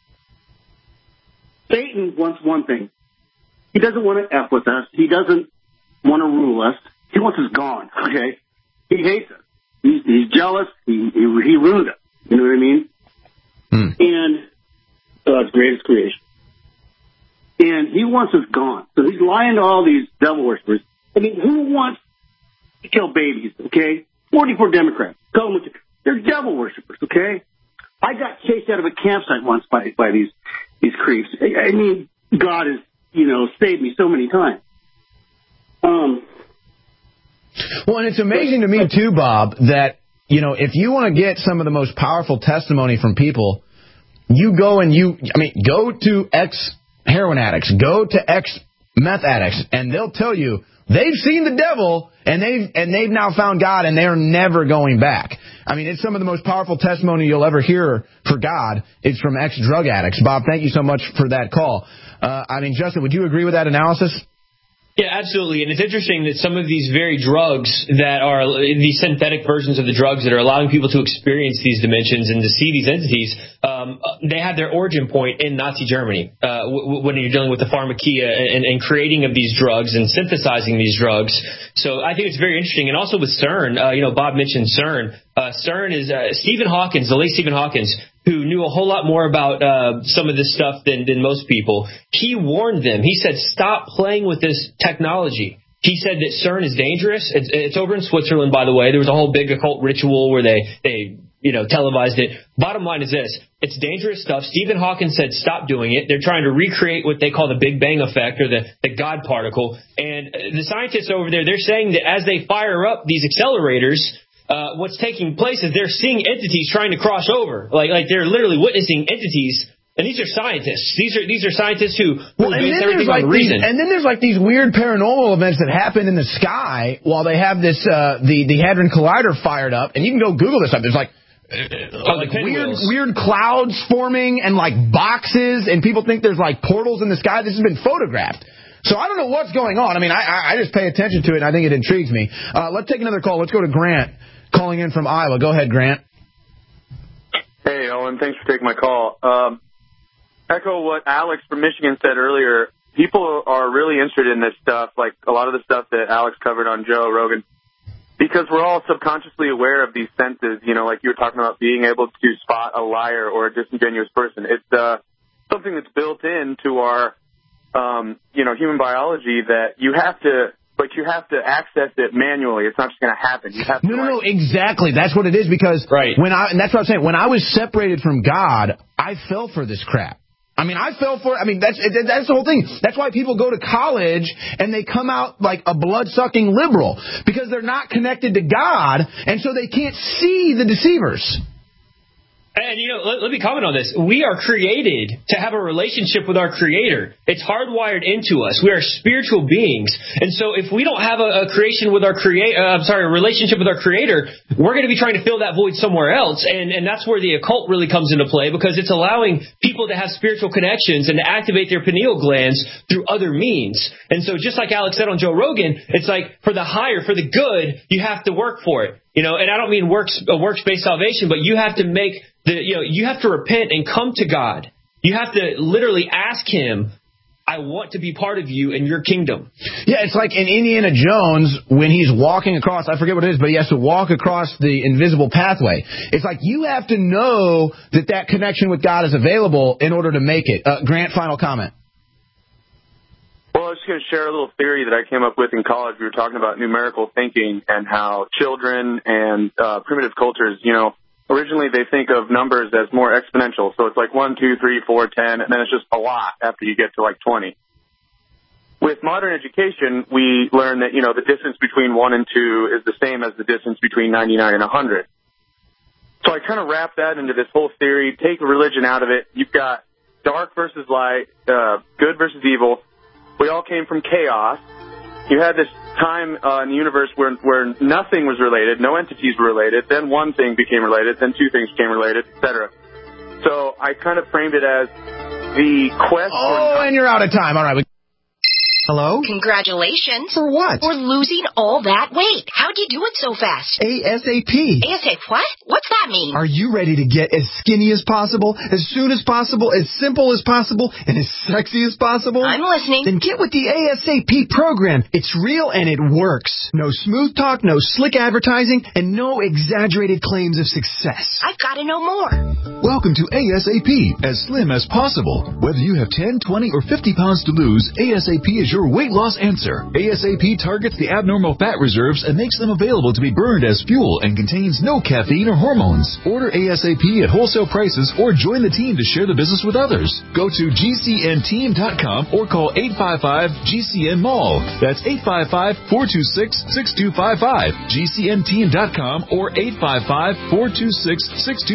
Satan wants one thing. He doesn't want to F with us. He doesn't want to rule us. He wants us gone, okay? He hates us. He's jealous. He ruined us. You know what I mean? And God's greatest creation. And he wants us gone. So he's lying to all these devil worshippers. I mean, who wants to kill babies, okay? 44 Democrats. They're devil worshippers, okay? I got chased out of a campsite once by these creeps. I mean, God has, saved me so many times. Well, and it's amazing to me, too, Bob, that, if you want to get some of the most powerful testimony from people, you go go to ex-heroin addicts, go to ex-meth addicts, and they'll tell you They've seen the devil, and they've now found God, and they're never going back. I mean, it's some of the most powerful testimony you'll ever hear for God. It's from ex-drug addicts. Bob, thank you so much for that call. Justin, would you agree with that analysis? Yeah, absolutely. And it's interesting that some of these very drugs that are these synthetic versions of the drugs that are allowing people to experience these dimensions and to see these entities, they have their origin point in Nazi Germany. When you're dealing with the pharmakia and creating of these drugs and synthesizing these drugs. So I think it's very interesting. And also with CERN, Bob mentioned CERN. CERN is Stephen Hawkins, the late Stephen Hawkins, who knew a whole lot more about some of this stuff than most people. He warned them. He said, stop playing with this technology. He said that CERN is dangerous. It's over in Switzerland, by the way. There was a whole big occult ritual where they televised it. Bottom line is this. It's dangerous stuff. Stephen Hawking said stop doing it. They're trying to recreate what they call the Big Bang effect or the God particle. And the scientists over there, they're saying that as they fire up these accelerators, what's taking place is they're seeing entities trying to cross over. Like they're literally witnessing entities. And these are scientists. These are scientists who base everything on reason. And then there's like these weird paranormal events that happen in the sky while they have this the Hadron Collider fired up. And you can go Google this stuff. There's like weird clouds forming and like boxes, and people think there's like portals in the sky. This has been photographed. So I don't know what's going on. I mean, I just pay attention to it, and I think it intrigues me. Let's take another call. Let's go to Grant calling in from Iowa. Go ahead, Grant. Hey, Owen. Thanks for taking my call. Echo what Alex from Michigan said earlier. People are really interested in this stuff, like a lot of the stuff that Alex covered on Joe Rogan, because we're all subconsciously aware of these senses, like you were talking about being able to spot a liar or a disingenuous person. It's something that's built into our, human biology that you have to access it manually. It's not just going to happen. You have to. No, exactly. That's what it is, because and that's what I'm saying. When I was separated from God, I fell for this crap. I mean, that's the whole thing. That's why people go to college and they come out like a blood-sucking liberal, because they're not connected to God, and so they can't see the deceivers. And, let me comment on this. We are created to have a relationship with our Creator. It's hardwired into us. We are spiritual beings. And so if we don't have a relationship with our Creator, we're going to be trying to fill that void somewhere else. And that's where the occult really comes into play, because it's allowing people to have spiritual connections and to activate their pineal glands through other means. And so just like Alex said on Joe Rogan, it's like for the good, you have to work for it. And I don't mean works-based salvation, but you have to you have to repent and come to God. You have to literally ask Him, I want to be part of you and your kingdom. Yeah, it's like in Indiana Jones when he's walking across, I forget what it is, but he has to walk across the invisible pathway. It's like you have to know that connection with God is available in order to make it. Grant, final comment. Well, I was just going to share a little theory that I came up with in college. We were talking about numerical thinking and how children and primitive cultures, originally they think of numbers as more exponential. So it's like 1, 2, 3, 4, 10, and then it's just a lot after you get to like 20. With modern education, we learn that, the distance between 1 and 2 is the same as the distance between 99 and 100. So I kind of wrap that into this whole theory, take religion out of it. You've got dark versus light, good versus evil. We all came from chaos. You had this time in the universe where nothing was related, no entities were related, then one thing became related, then two things became related, etc. So I kind of framed it as the quest for... and you're out of time. All right. Hello? Congratulations. For what? For losing all that weight. How'd you do it so fast? ASAP. ASAP what? What's that mean? Are you ready to get as skinny as possible, as soon as possible, as simple as possible, and as sexy as possible? I'm listening. Then get with the ASAP program. It's real and it works. No smooth talk, no slick advertising, and no exaggerated claims of success. I've got to know more. Welcome to ASAP, as slim as possible. Whether you have 10, 20, or 50 pounds to lose, ASAP is your weight loss answer. ASAP targets the abnormal fat reserves and makes them available to be burned as fuel and contains no caffeine or hormones. Order ASAP at wholesale prices or join the team to share the business with others. Go to GCNteam.com or call 855-GCN-MALL. That's 855-426-6255. GCNteam.com or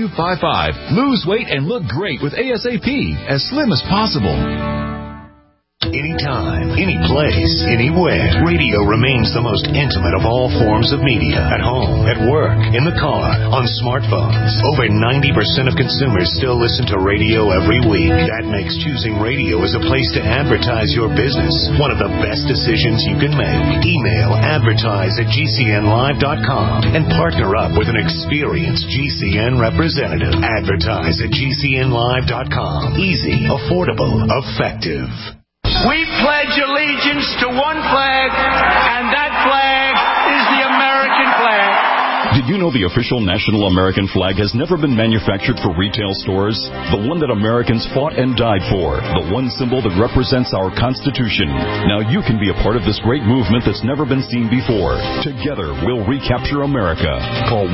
855-426-6255. Lose weight and look great with ASAP, as slim as possible. Anytime, any place, anywhere. Radio remains the most intimate of all forms of media. At home, at work, in the car, on smartphones. Over 90% of consumers still listen to radio every week. That makes choosing radio as a place to advertise your business one of the best decisions you can make. Email advertise@gcnlive.com and partner up with an experienced GCN representative. Advertise at gcnlive.com. Easy, affordable, effective. We pledge allegiance to one flag, and that flag is the American flag. Did you know the official national American flag has never been manufactured for retail stores? The one that Americans fought and died for. The one symbol that represents our Constitution. Now you can be a part of this great movement that's never been seen before. Together, we'll recapture America. Call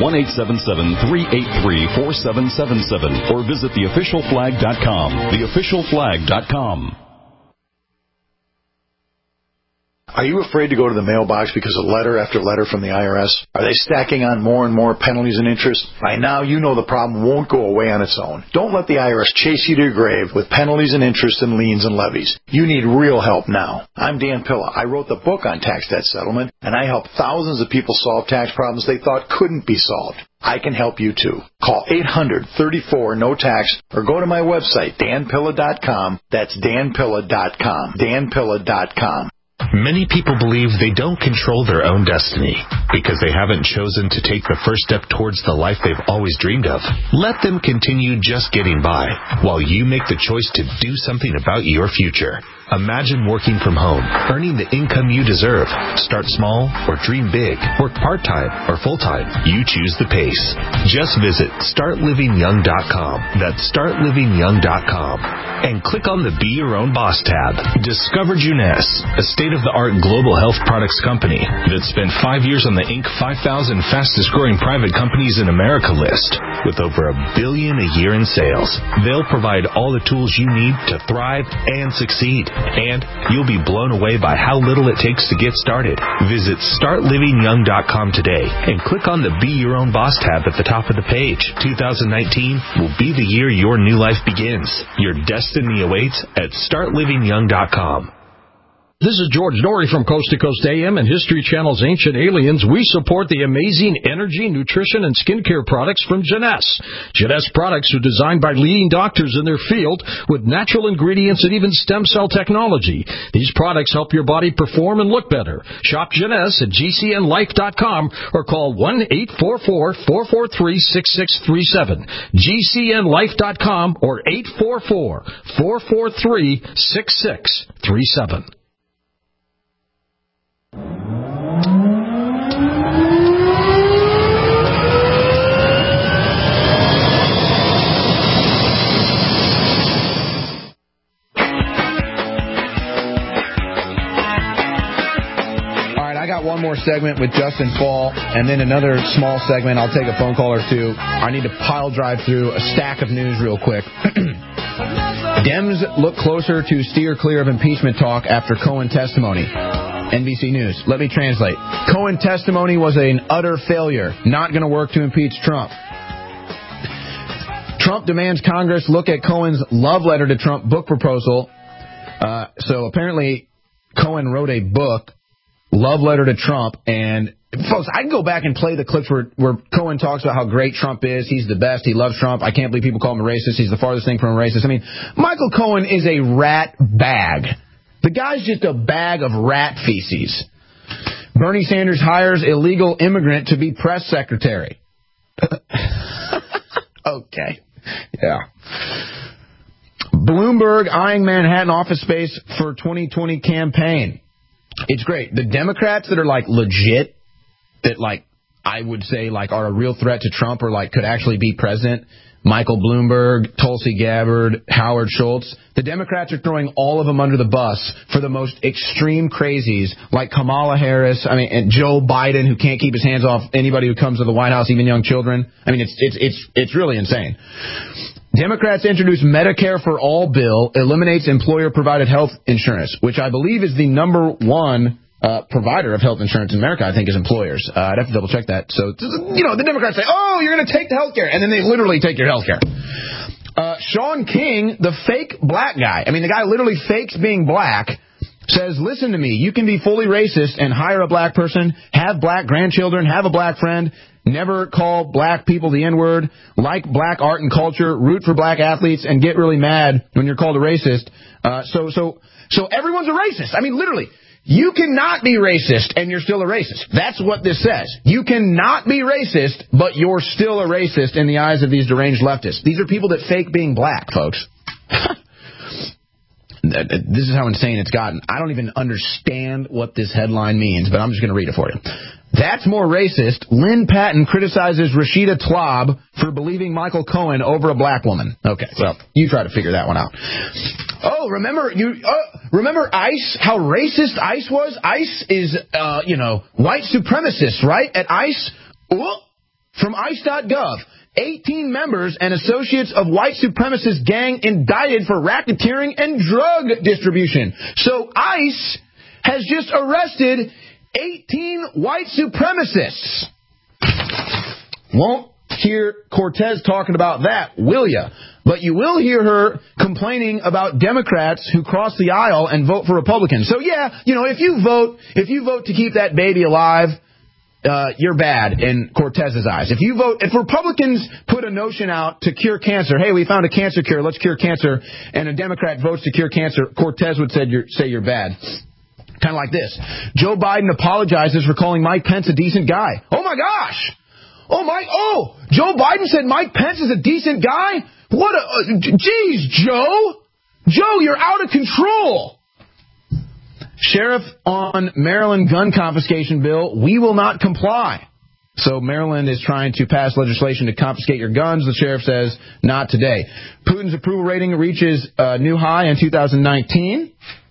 1-877-383-4777 or visit theofficialflag.com. Theofficialflag.com. Are you afraid to go to the mailbox because of letter after letter from the IRS? Are they stacking on more and more penalties and interest? By now, you know the problem won't go away on its own. Don't let the IRS chase you to your grave with penalties and interest and liens and levies. You need real help now. I'm Dan Pilla. I wrote the book on tax debt settlement, and I help thousands of people solve tax problems they thought couldn't be solved. I can help you too. Call 800-34-NO-TAX or go to my website, danpilla.com. That's danpilla.com. danpilla.com. Many people believe they don't control their own destiny because they haven't chosen to take the first step towards the life they've always dreamed of. Let them continue just getting by while you make the choice to do something about your future. Imagine working from home, earning the income you deserve. Start small or dream big. Work part-time or full-time. You choose the pace. Just visit StartLivingYoung.com. That's StartLivingYoung.com. And click on the Be Your Own Boss tab. Discover Juness, a state-of-the-art global health products company that spent 5 years on the Inc. 5,000 fastest-growing private companies in America list with over $1 billion a year in sales. They'll provide all the tools you need to thrive and succeed. And you'll be blown away by how little it takes to get started. Visit StartLivingYoung.com today and click on the Be Your Own Boss tab at the top of the page. 2019 will be the year your new life begins. Your destiny awaits at StartLivingYoung.com. This is George Norrie from Coast to Coast AM and History Channel's Ancient Aliens. We support the amazing energy, nutrition, and skincare products from Juness. Juness products are designed by leading doctors in their field with natural ingredients and even stem cell technology. These products help your body perform and look better. Shop Juness at GCNLife.com or call 1-844-443-6637. GCNLife.com or 844-443-6637. I got one more segment with Justin Fall, and then another small segment. I'll take a phone call or two. I need to pile drive through a stack of news real quick. Dems look closer to steer clear of impeachment talk after Cohen testimony. NBC News. Let me translate. Cohen testimony was an utter failure. Not going to work to impeach Trump. Trump demands Congress look at Cohen's love letter to Trump book proposal. So apparently Cohen wrote a book, Love Letter to Trump, and folks, I can go back and play the clips where Cohen talks about how great Trump is. He's the best. He loves Trump. I can't believe people call him a racist. He's the farthest thing from a racist. I mean, Michael Cohen is a rat bag. The guy's just a bag of rat feces. Bernie Sanders hires illegal immigrant to be press secretary. Okay. Yeah. Bloomberg eyeing Manhattan office space for 2020 campaign. It's great. The Democrats that are like legit, that like I would say like are a real threat to Trump or like could actually be president, Michael Bloomberg, Tulsi Gabbard, Howard Schultz. The Democrats are throwing all of them under the bus for the most extreme crazies like Kamala Harris, and Joe Biden, who can't keep his hands off anybody who comes to the White House, even young children. I mean, it's really insane. Democrats introduce Medicare for All bill, eliminates employer-provided health insurance, which I believe is the number one provider of health insurance in America, I think, is employers. I'd have to double-check that. So, the Democrats say, oh, you're going to take the health care, and then they literally take your health care. Sean King, the fake black guy, I mean, the guy literally fakes being black, says, listen to me, you can be fully racist and hire a black person, have black grandchildren, have a black friend, never call black people the N-word, like black art and culture, root for black athletes, and get really mad when you're called a racist. So everyone's a racist. I mean, literally, you cannot be racist and you're still a racist. That's what this says. You cannot be racist, but you're still a racist in the eyes of these deranged leftists. These are people that fake being black, folks. This is how insane it's gotten. I don't even understand what this headline means, but I'm just going to read it for you. That's more racist. Lynn Patton criticizes Rashida Tlaib for believing Michael Cohen over a black woman. Okay, well, you try to figure that one out. Oh, remember ICE? How racist ICE was? ICE is, white supremacists, right? At ICE, from ICE.gov. 18 members and associates of white supremacist gang indicted for racketeering and drug distribution. So ICE has just arrested 18 white supremacists. Won't hear Cortez talking about that, will ya? But you will hear her complaining about Democrats who cross the aisle and vote for Republicans. So yeah, if you vote to keep that baby alive, you're bad in Cortez's eyes. If Republicans put a notion out to cure cancer, hey, we found a cancer cure, let's cure cancer, and a Democrat votes to cure cancer, Cortez would say you're bad. Kind of like this. Joe Biden apologizes for calling Mike Pence a decent guy. Oh my gosh! Joe Biden said Mike Pence is a decent guy? Geez, Joe! Joe, you're out of control! Sheriff on Maryland gun confiscation bill, we will not comply. So Maryland is trying to pass legislation to confiscate your guns. The sheriff says, not today. Putin's approval rating reaches a new high in 2019.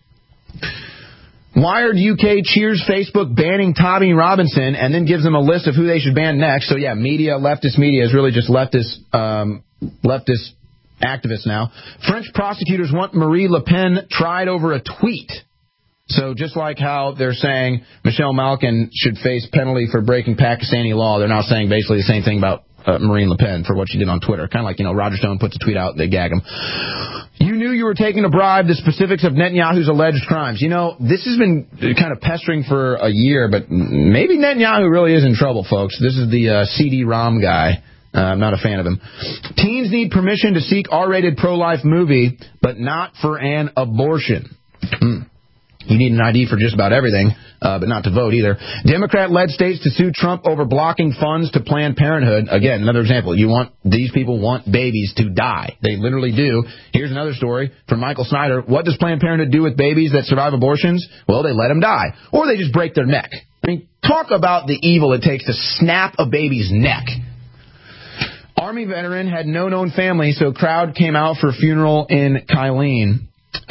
Wired UK cheers Facebook banning Tommy Robinson and then gives them a list of who they should ban next. So yeah, leftist media is really just leftist activists now. French prosecutors want Marie Le Pen tried over a tweet. So just like how they're saying Michelle Malkin should face penalty for breaking Pakistani law, they're now saying basically the same thing about Marine Le Pen for what she did on Twitter. Kind of like, Roger Stone puts a tweet out, they gag him. You knew you were taking a bribe, the specifics of Netanyahu's alleged crimes. This has been kind of pestering for a year, but maybe Netanyahu really is in trouble, folks. This is the CD-ROM guy. I'm not a fan of him. Teens need permission to seek R-rated pro-life movie, but not for an abortion. You need an ID for just about everything, but not to vote either. Democrat-led states to sue Trump over blocking funds to Planned Parenthood. Again, another example. These people want babies to die. They literally do. Here's another story from Michael Snyder. What does Planned Parenthood do with babies that survive abortions? Well, they let them die. Or they just break their neck. I mean, talk about the evil it takes to snap a baby's neck. Army veteran had no known family, so crowd came out for funeral in Kylene.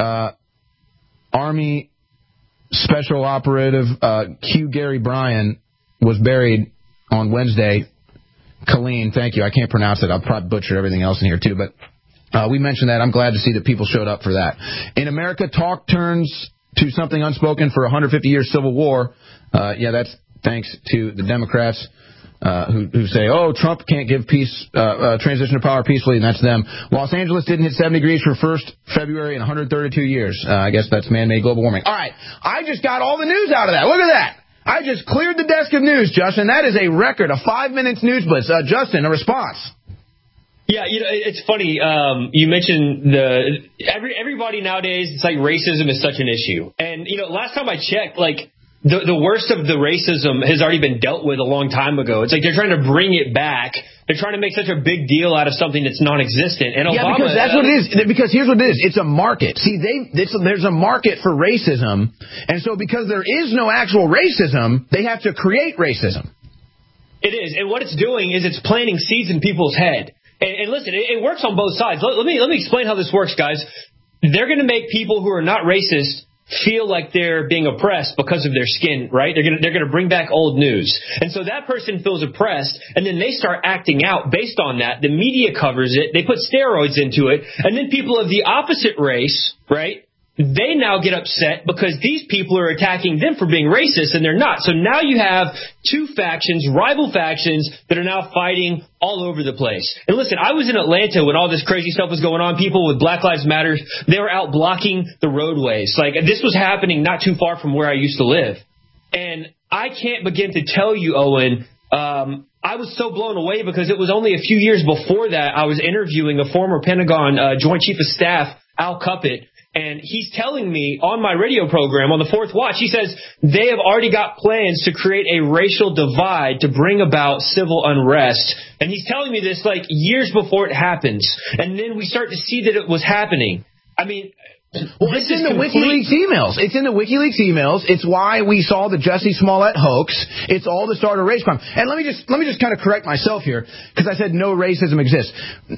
Army Special Operative Q. Gary Bryan was buried on Wednesday. Kylene, thank you. I can't pronounce it. I'll probably butcher everything else in here, too. But we mentioned that. I'm glad to see that people showed up for that. In America, talk turns to something unspoken for 150 years civil war. That's thanks to the Democrats who say, Trump can't give transition to power peacefully, and that's them. Los Angeles didn't hit 70 degrees for 1st February in 132 years. I guess that's man-made global warming. All right, I just got all the news out of that. Look at that. I just cleared the desk of news, Justin. That is a record, a 5 minutes news blitz. Justin, a response. Yeah, it's funny. You mentioned everybody nowadays, it's like racism is such an issue. And, last time I checked, the worst of the racism has already been dealt with a long time ago. It's like they're trying to bring it back. They're trying to make such a big deal out of something that's non-existent. And Obama, because that's what it is. Because here's what it is. It's a market. See, there's a market for racism. And so because there is no actual racism, they have to create racism. It is. And what it's doing is it's planting seeds in people's head. And listen, it works on both sides. Let me explain how this works, guys. They're going to make people who are not racist feel like they're being oppressed because of their skin, right? They're going to bring back old news. And so that person feels oppressed, and then they start acting out based on that. The media covers it. They put steroids into it. And then people of the opposite race, right, they now get upset because these people are attacking them for being racist, and they're not. So now you have two factions, rival factions, that are now fighting all over the place. And listen, I was in Atlanta when all this crazy stuff was going on. People with Black Lives Matter, they were out blocking the roadways. Like, this was happening not too far from where I used to live. And I can't begin to tell you, Owen, I was so blown away because it was only a few years before that I was interviewing a former Pentagon Joint Chief of Staff, Al Cuppett, and he's telling me on my radio program on the Fourth Watch, he says they have already got plans to create a racial divide to bring about civil unrest. And he's telling me this like years before it happens. And then we start to see that it was happening. I mean, well, it's in the WikiLeaks emails. It's in the WikiLeaks emails. It's why we saw the Jussie Smollett hoax. It's all to start a race crime. And let me just kind of correct myself here, because I said no racism exists.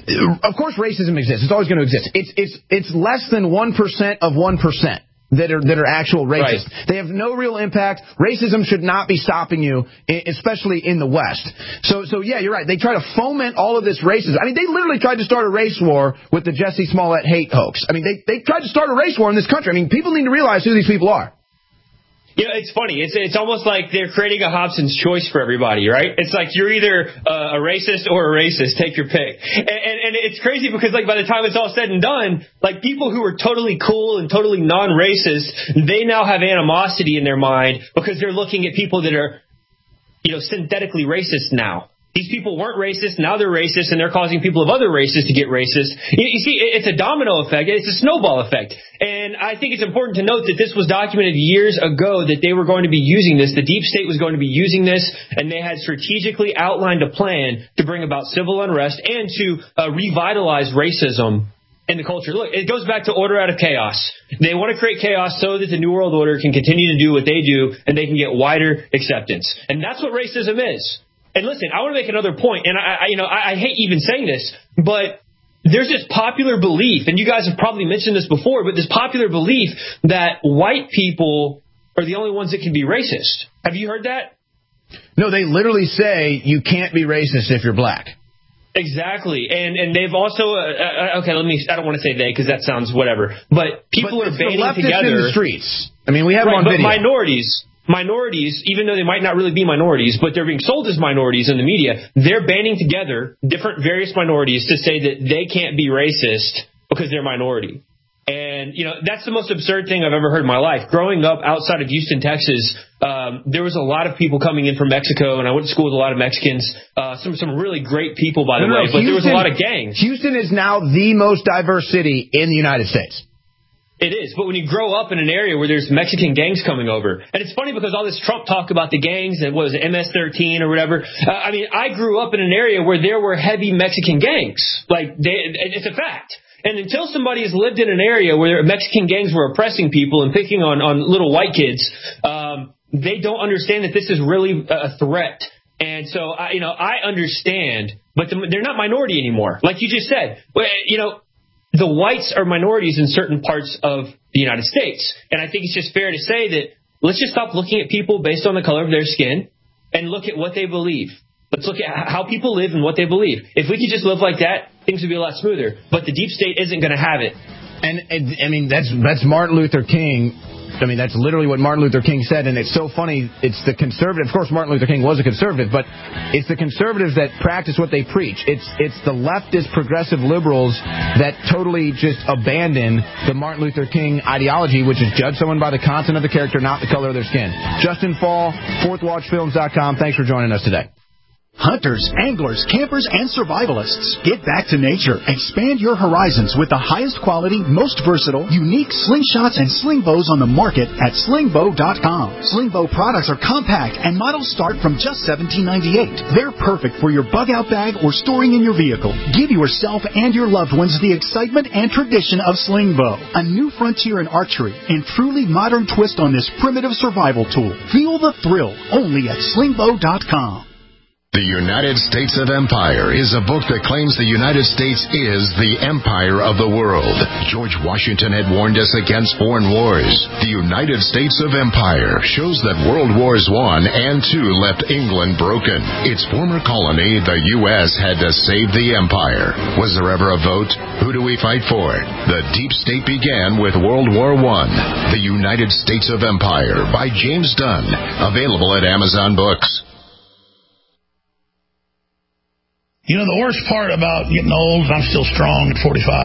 Of course, racism exists. It's always going to exist. It's less than 1% of 1%. That are actual racists. Right. They have no real impact. Racism should not be stopping you, especially in the West. So yeah, you're right. They try to foment all of this racism. I mean, they literally tried to start a race war with the Jussie Smollett hate hoax. I mean, they tried to start a race war in this country. I mean, people need to realize who these people are. You know, it's funny. It's almost like they're creating a Hobson's choice for everybody, right? It's like you're either a racist or a racist. Take your pick. And it's crazy because, like, by the time it's all said and done, like, people who are totally cool and totally non-racist, they now have animosity in their mind because they're looking at people that are, you know, synthetically racist now. These people weren't racist, now they're racist, and they're causing people of other races to get racist. You see, it's a domino effect. It's a snowball effect. And I think it's important to note that this was documented years ago that they were going to be using this. The deep state was going to be using this, and they had strategically outlined a plan to bring about civil unrest and to revitalize racism in the culture. Look, it goes back to order out of chaos. They want to create chaos so that the New World Order can continue to do what they do, and they can get wider acceptance. And that's what racism is. And listen, I want to make another point, and I hate even saying this, but there's this popular belief, and you guys have probably mentioned this before, but this popular belief that white people are the only ones that can be racist. Have you heard that? No, they literally say you can't be racist if you're black. Exactly, and they've also I don't want to say they because that sounds whatever, but people are banding together in the streets. I mean, we have right, on video. Minorities, even though they might not really be minorities, but they're being sold as minorities in the media, they're banding together different various minorities to say that they can't be racist because they're minority. And, you know, that's the most absurd thing I've ever heard in my life. Growing up outside of Houston, Texas, there was a lot of people coming in from Mexico, and I went to school with a lot of Mexicans, some really great people, by the way, but there was a lot of gangs. Houston is now the most diverse city in the United States. It is, but when you grow up in an area where there's Mexican gangs coming over, and it's funny because all this Trump talk about the gangs and what was it, MS-13 or whatever. I mean, I grew up in an area where there were heavy Mexican gangs. It's a fact. And until somebody has lived in an area where Mexican gangs were oppressing people and picking on little white kids, they don't understand that this is really a threat. And so, I understand, but they're not minority anymore. Like you just said, the whites are minorities in certain parts of the United States. And I think it's just fair to say that let's just stop looking at people based on the color of their skin and look at what they believe. Let's look at how people live and what they believe. If we could just live like that, things would be a lot smoother. But the deep state isn't going to have it. And I mean, that's Martin Luther King. I mean, that's literally what Martin Luther King said, and it's so funny. It's the conservative. Of course, Martin Luther King was a conservative, but it's the conservatives that practice what they preach. It's the leftist progressive liberals that totally just abandon the Martin Luther King ideology, which is judge someone by the content of the character, not the color of their skin. Justin Fall, FourthWatchFilms.com. Thanks for joining us today. Hunters, anglers, campers, and survivalists, get back to nature. Expand your horizons with the highest quality, most versatile, unique slingshots and sling bows on the market at slingbow.com. Slingbow products are compact and models start from just $17.98. They're perfect for your bug-out bag or storing in your vehicle. Give yourself and your loved ones the excitement and tradition of Slingbow, a new frontier in archery and truly modern twist on this primitive survival tool. Feel the thrill only at slingbow.com. The United States of Empire is a book that claims the United States is the empire of the world. George Washington had warned us against foreign wars. The United States of Empire shows that World Wars I and II left England broken. Its former colony, the U.S., had to save the empire. Was there ever a vote? Who do we fight for? The deep state began with World War I. The United States of Empire by James Dunn. Available at Amazon Books. You know, the worst part about getting old, I'm still strong at 45.